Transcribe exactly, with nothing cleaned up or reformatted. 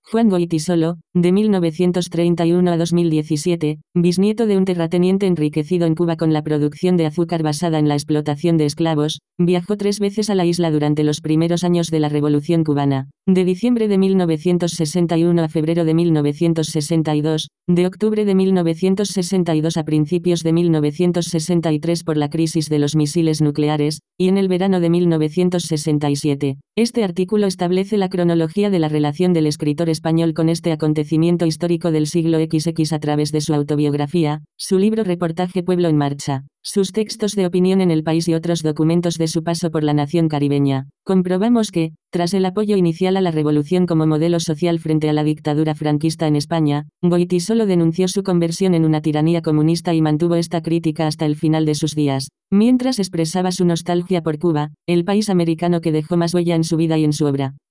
Juan Goytisolo, de mil novecientos treinta y uno a dos mil diecisiete, bisnieto de un terrateniente enriquecido en Cuba con la producción de azúcar basada en la explotación de esclavos, viajó tres veces a la isla durante los primeros años de la Revolución cubana, de diciembre de mil novecientos sesenta y uno a febrero de mil novecientos sesenta y dos, de octubre de mil novecientos sesenta y dos a principios de mil novecientos sesenta y tres por la crisis de los misiles nucleares, y en el verano de mil novecientos sesenta y siete. Este artículo establece la cronología de la relación del escritor español con este acontecimiento histórico del siglo equis equis a través de su autobiografía, su libro reportaje Pueblo en Marcha, sus textos de opinión en El País y otros documentos de su paso por la nación caribeña. Comprobamos que, tras el apoyo inicial a la revolución como modelo social frente a la dictadura franquista en España, Goytisolo denunció su conversión en una tiranía comunista y mantuvo esta crítica hasta el final de sus días, mientras expresaba su nostalgia por Cuba, el país americano que dejó más huella en su vida y en su obra.